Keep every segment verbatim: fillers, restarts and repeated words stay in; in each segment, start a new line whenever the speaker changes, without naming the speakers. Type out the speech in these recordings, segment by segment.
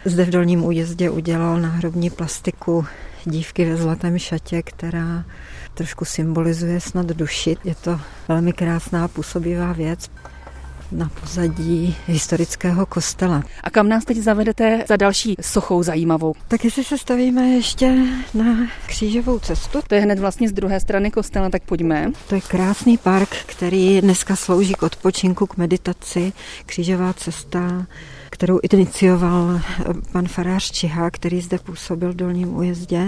zde v Dolním Újezdě udělal náhrobní plastiku dívky ve zlatém šatě, která trošku symbolizuje snad duši. Je to velmi krásná působivá věc na pozadí historického kostela.
A kam nás teď zavedete za další sochou zajímavou?
Tak jestli se stavíme ještě na Křížovou cestu.
To je hned vlastně z druhé strany kostela, tak pojďme.
To je krásný park, který dneska slouží k odpočinku, k meditaci. Křížová cesta, kterou inicioval pan farář Čiha, který zde působil v Dolním Újezdě.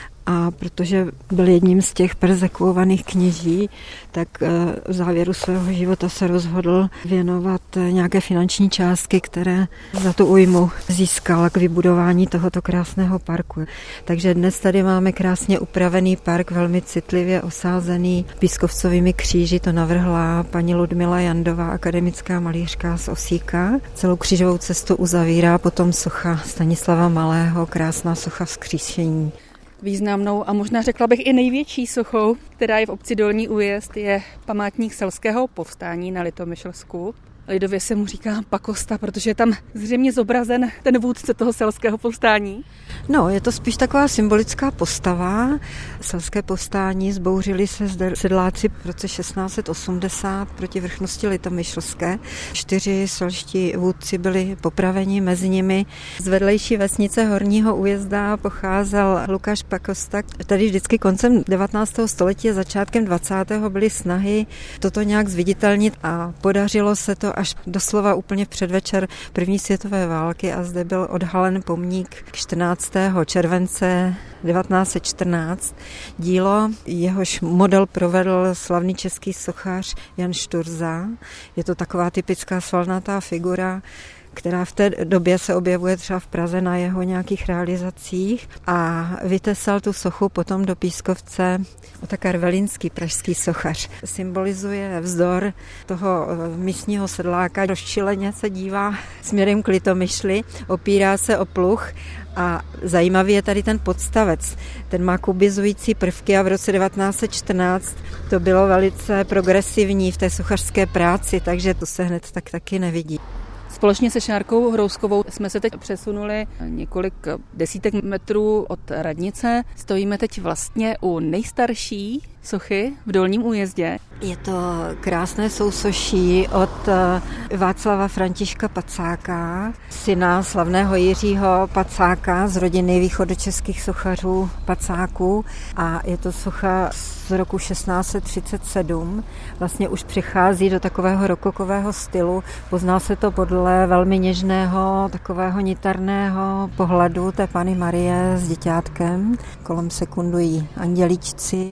A protože byl jedním z těch perzekuovaných kněží, tak v závěru svého života se rozhodl věnovat nějaké finanční částky, které za tu újmu získal k vybudování tohoto krásného parku. Takže dnes tady máme krásně upravený park, velmi citlivě osázený pískovcovými kříži. To navrhla paní Ludmila Jandová, akademická malířka z Osíka. Celou křížovou cestu uzavírá potom socha Stanislava Malého, krásná socha vzkříšení.
Významnou a možná řekla bych i největší sochou, která je v obci Dolní Újezd, je památník selského povstání na Litomyšlsku. Lidově se mu říká Pakosta, protože je tam zřejmě zobrazen ten vůdce toho selského povstání.
No, je to spíš taková symbolická postava. Selské povstání, zbouřili se zde sedláci v roce šestnáct set osmdesát proti vrchnosti Litomyšlské. Čtyři selští vůdci byli popraveni, mezi nimi z vedlejší vesnice Horního Újezda pocházel Lukáš Pakosta. Tady vždycky koncem devatenáctého století a začátkem dvacátého byly snahy toto nějak zviditelnit a podařilo se to až doslova úplně v předvečer první světové války a zde byl odhalen pomník čtrnáctého července devatenáct set čtrnáct. Dílo, jehož model provedl slavný český sochař Jan Šturza. Je to taková typická svalnatá figura, která v té době se objevuje třeba v Praze na jeho nějakých realizacích a vytesal tu sochu potom do pískovce Otakar Velínský, pražský sochař. Symbolizuje vzdor toho místního sedláka, rozčileně se dívá směrem k Litomyšli, opírá se o pluh a zajímavý je tady ten podstavec. Ten má kubizující prvky a v roce devatenáct set čtrnáct to bylo velice progresivní v té sochařské práci, takže to se hned tak taky nevidí.
Společně se Šárkou Hrouskovou jsme se teď přesunuli několik desítek metrů od radnice. Stojíme teď vlastně u nejstarší sochy v Dolním Újezdě.
Je to krásné sousoší od Václava Františka Pacáka, syna slavného Jiřího Pacáka z rodiny východočeských sochařů Pacáků. A je to socha z roku šestnáct set třicet sedm. Vlastně už přichází do takového rokokového stylu. Pozná se to podle velmi něžného, takového nitarného pohledu té Panny Marie s děťátkem. Kolem sekundují andělíčci.